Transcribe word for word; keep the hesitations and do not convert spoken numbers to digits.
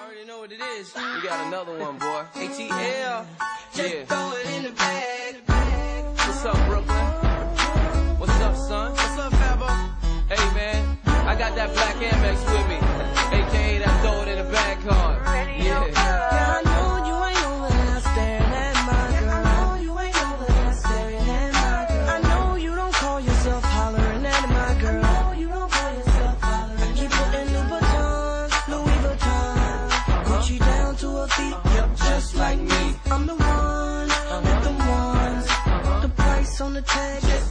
already know what it is. We got another one, boy. A T L. Just Yeah. throw it in the bag. What's up, Brooklyn? What's up, son? What's up, Fabo? Hey, man. I got that black Amex with me. A K A that throw it in the bag card. Yeah. Girl, I know you ain't over there staring at my girl. I know you ain't over there staring at my girl. I know you don't call yourself hollering at my girl. I know you don't call yourself hollering. I keep putting Louis Vuitton, Louis Vuitton. Gucci down to her feet, yep, just like me. I'm the one with the ones. The price on the tag is